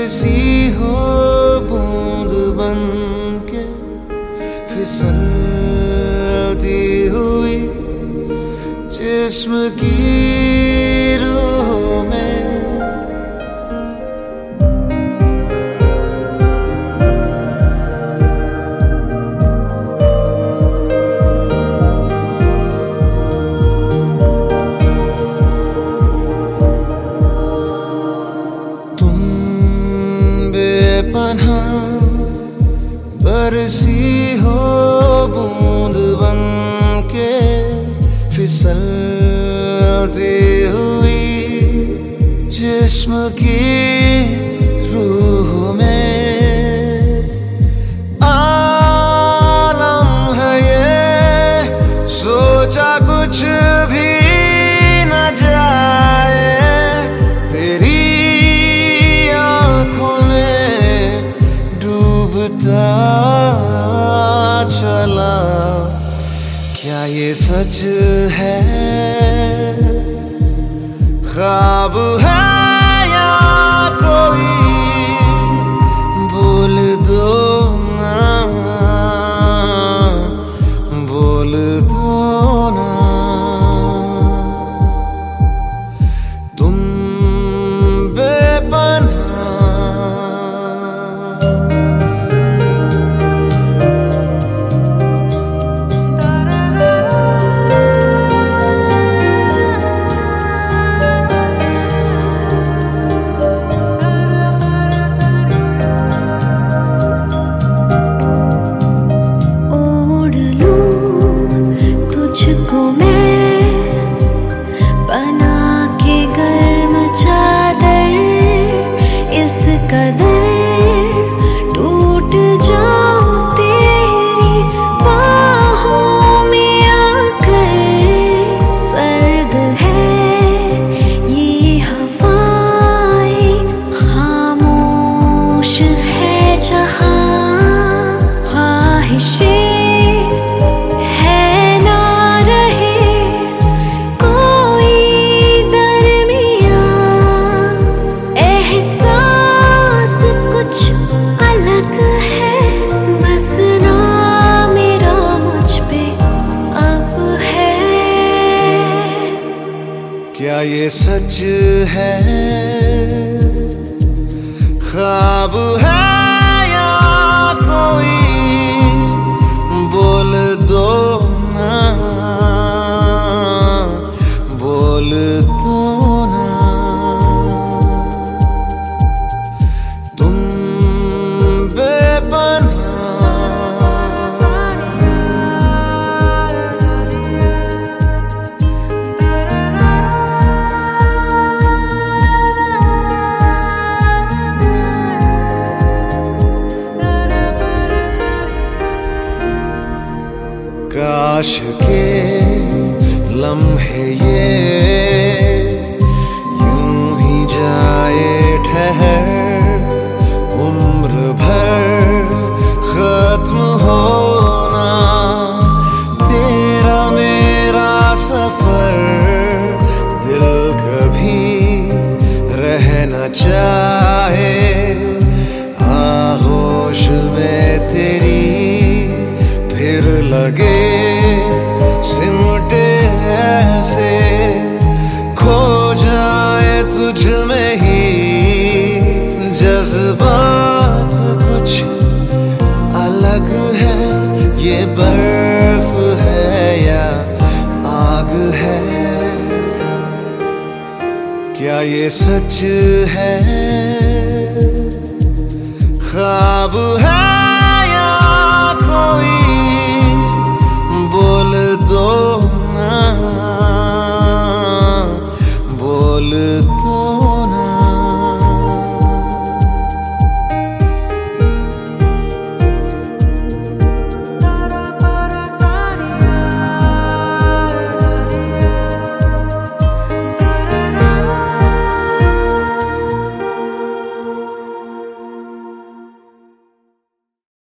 बरसी हो बूंद बन के फिसलती हुई जिस्म की रूह में। तुम बेपनाह बरसी हो बूंद बन के फिसलती हुई जिस्म की रूह में। आलम है ये सोचा कुछ भी न जाए तेरी आंखों में डूबता चला। क्या ये सच है ख्वाब है या कोई बोल दो ना, बोल दो ना। तुम बेपनाह तुझको मैं बना के गर्म चादर इस कदर टूट जाऊं तेरी बाहों में आकर। सर्द है ये हवाएं खामोश है जहां ख्वाहिशें क्या ये सच है ख्वाब है या कोई बोल दो ना, बोल दो ना। तुम काश के लम्हे ये यूं ही जाए ठहर उम्र भर खत्म होना तेरा मेरा सफर। दिल कभी रह न चाहे आगोश में तेरी फिर लगे सिमटे ऐसे खो जाए तुझ में ही जज्बात कुछ अलग है। ये बर्फ है या आग है क्या ये सच है ख्वाब है